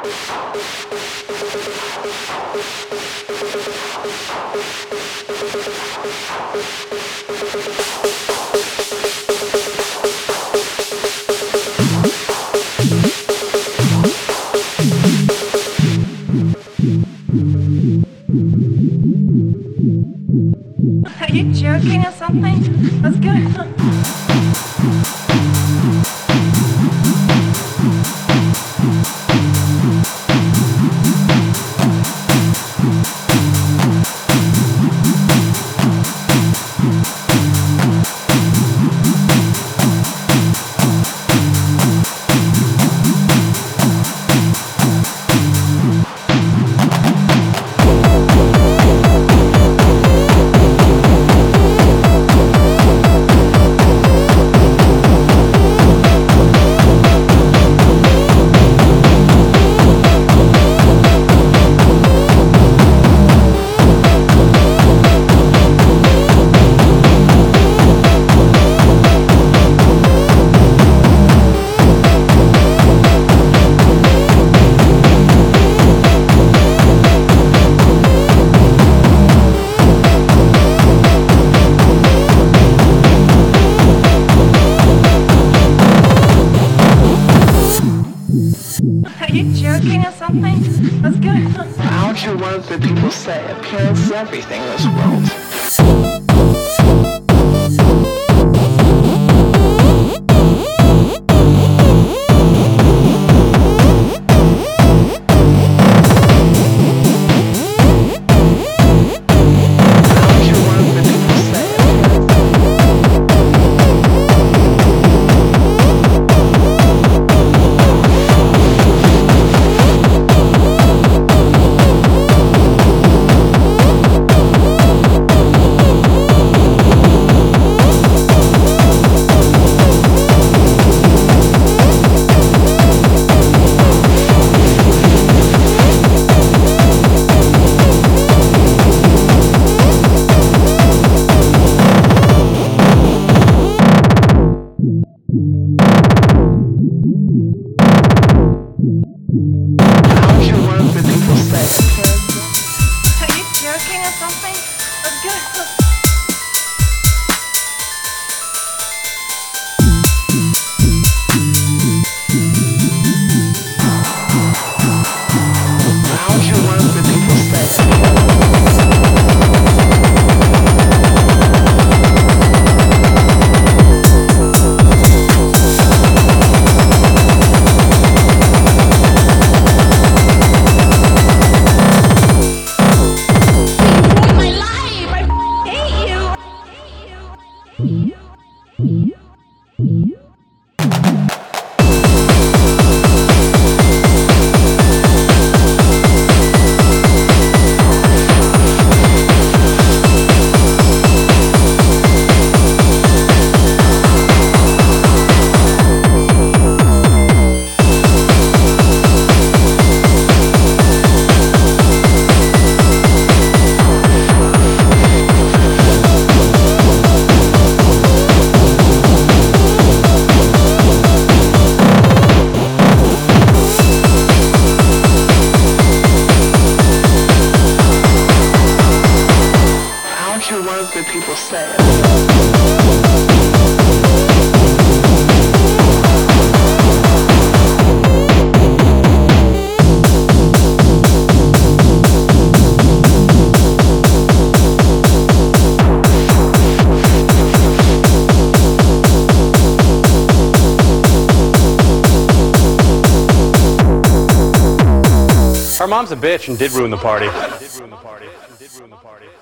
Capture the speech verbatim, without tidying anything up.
Are you joking or something? What's going on? Are you joking or something? What's going on? Aren't you one of the people say appearance is everything in this world? The people say it. Her mom's a bitch and did ruin the party. Did ruin the party. Did ruin the party.